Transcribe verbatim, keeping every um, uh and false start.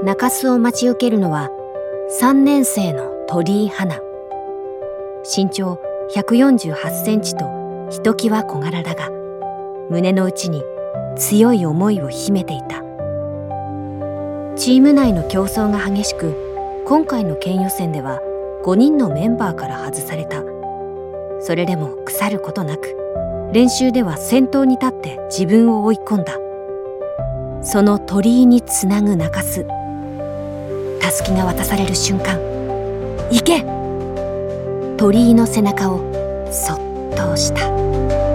中洲を待ち受けるのはさんねん生の鳥居花。身長ひゃくよんじゅうはちセンチとひときわ小柄だが、胸の内に強い思いを秘めていた。チーム内の競争が激しく、今回の県予選ではごにんのメンバーから外された。それでも腐ることなく、練習では先頭に立って自分を追い込んだ。その鳥居につなぐ中洲。たすきが渡される瞬間、行け！鳥居の背中をそっと押した。